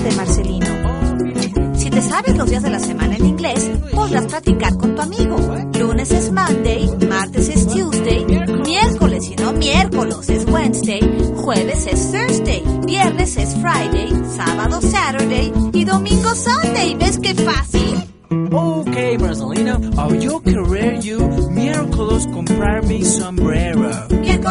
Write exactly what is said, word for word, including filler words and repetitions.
de Marcelino. Si te sabes los días de la semana en inglés, podrás practicar con tu amigo. Lunes es Monday, martes es Tuesday, miércoles y no miércoles es Wednesday, jueves es Thursday, viernes es Friday, sábado Saturday y domingo Sunday. ¿Ves qué fácil? Okay, Marcelino, I'll yo querer you miércoles comprar mi sombrero. Miércoles